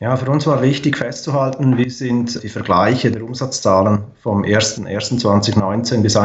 Ja, für uns war wichtig festzuhalten, wie sind die Vergleiche der Umsatzzahlen vom 01.01.2019 bis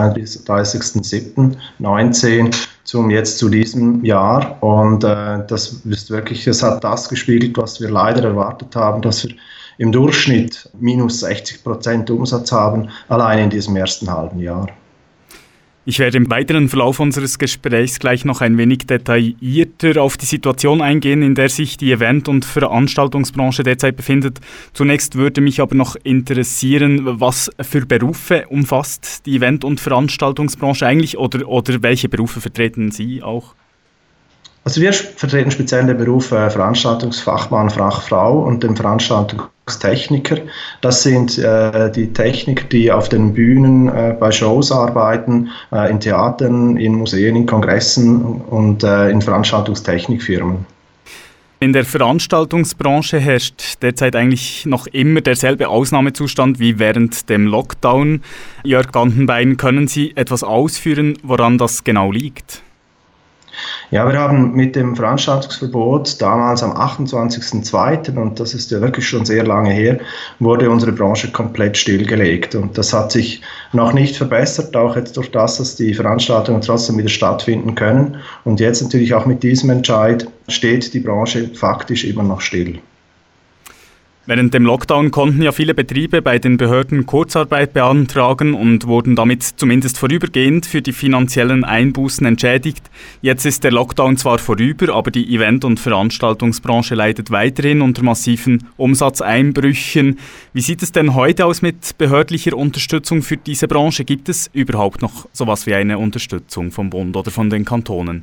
31.07.2019 zu diesem Jahr. Und das ist wirklich, es hat das gespiegelt, was wir leider erwartet haben, dass wir im Durchschnitt minus 60% Umsatz haben, allein in diesem ersten halben Jahr. Ich werde im weiteren Verlauf unseres Gesprächs gleich noch ein wenig detaillierter auf die Situation eingehen, in der sich die Event- und Veranstaltungsbranche derzeit befindet. Zunächst würde mich aber noch interessieren, was für Berufe umfasst die Event- und Veranstaltungsbranche eigentlich oder welche Berufe vertreten Sie auch? Also wir vertreten speziell den Beruf Veranstaltungsfachmann, Fachfrau und den Veranstaltungstechniker. Das sind die Techniker, die auf den Bühnen bei Shows arbeiten, in Theatern, in Museen, in Kongressen und in Veranstaltungstechnikfirmen. In der Veranstaltungsbranche herrscht derzeit eigentlich noch immer derselbe Ausnahmezustand wie während dem Lockdown. Jörg Gantenbein, können Sie etwas ausführen, woran das genau liegt? Ja, wir haben mit dem Veranstaltungsverbot damals am 28.02., und das ist ja wirklich schon sehr lange her, wurde unsere Branche komplett stillgelegt. Und das hat sich noch nicht verbessert, auch jetzt durch das, dass die Veranstaltungen trotzdem wieder stattfinden können. Und jetzt natürlich auch mit diesem Entscheid steht die Branche faktisch immer noch still. Während dem Lockdown konnten ja viele Betriebe bei den Behörden Kurzarbeit beantragen und wurden damit zumindest vorübergehend für die finanziellen Einbußen entschädigt. Jetzt ist der Lockdown zwar vorüber, aber die Event- und Veranstaltungsbranche leidet weiterhin unter massiven Umsatzeinbrüchen. Wie sieht es denn heute aus mit behördlicher Unterstützung für diese Branche? Gibt es überhaupt noch sowas wie eine Unterstützung vom Bund oder von den Kantonen?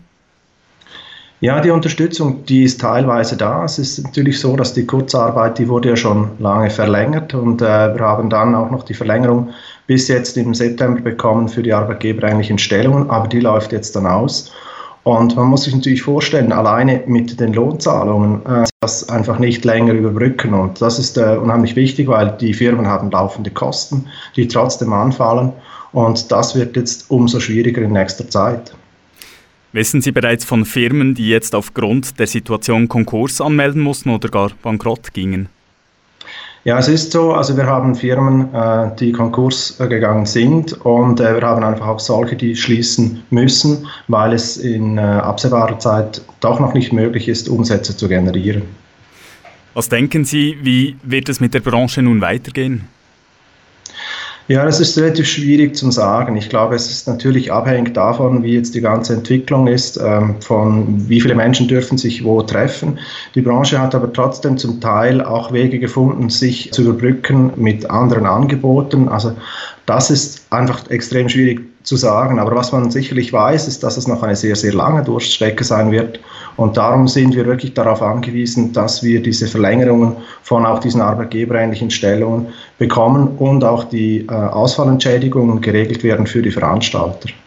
Ja, die Unterstützung, die ist teilweise da. Es ist natürlich so, dass die Kurzarbeit, die wurde ja schon lange verlängert, und wir haben dann auch noch die Verlängerung bis jetzt im September bekommen für die arbeitgeberähnlichen Stellungen, aber die läuft jetzt dann aus. Und man muss sich natürlich vorstellen, alleine mit den Lohnzahlungen das einfach nicht länger überbrücken, und das ist unheimlich wichtig, weil die Firmen haben laufende Kosten, die trotzdem anfallen, und das wird jetzt umso schwieriger in nächster Zeit. Wissen Sie bereits von Firmen, die jetzt aufgrund der Situation Konkurs anmelden mussten oder gar bankrott gingen? Ja, es ist so, also wir haben Firmen, die Konkurs gegangen sind, und wir haben einfach auch solche, die schließen müssen, weil es in absehbarer Zeit doch noch nicht möglich ist, Umsätze zu generieren. Was denken Sie, wie wird es mit der Branche nun weitergehen? Ja, das ist relativ schwierig zu sagen. Ich glaube, es ist natürlich abhängig davon, wie jetzt die ganze Entwicklung ist, von wie viele Menschen dürfen sich wo treffen. Die Branche hat aber trotzdem zum Teil auch Wege gefunden, sich zu überbrücken mit anderen Angeboten. Also das ist einfach extrem schwierig zu sagen. Aber was man sicherlich weiß, ist, dass es noch eine sehr, sehr lange Durststrecke sein wird. Und darum sind wir wirklich darauf angewiesen, dass wir diese Verlängerungen von auch diesen arbeitgeberähnlichen Stellungen bekommen und auch die Ausfallentschädigungen geregelt werden für die Veranstalter.